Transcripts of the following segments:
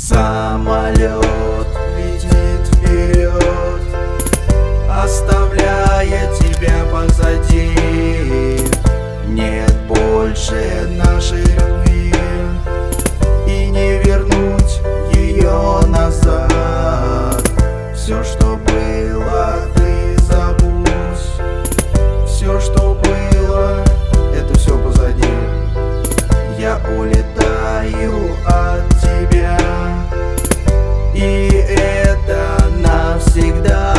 Самолет летит вперед, оставляя тебя позади. Нет больше нашей любви, и не вернуть ее назад. Все, что было, ты забудь. Все, что было, это все позади. Я улетаю от тебя, и это навсегда.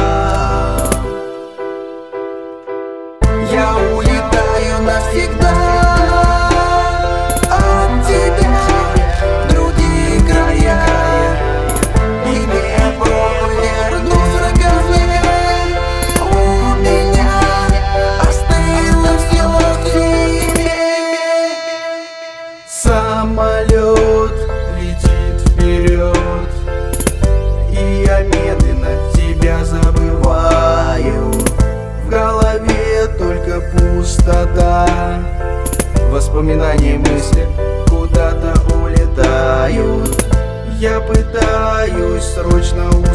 Я улетаю навсегда от тебя в другие края, и не повернусь ко мне. У меня остыло все в тебе. Самолет летит вперед, и я медленно тебя забываю. В голове только пустота, воспоминания и мысли куда-то улетают. Я пытаюсь срочно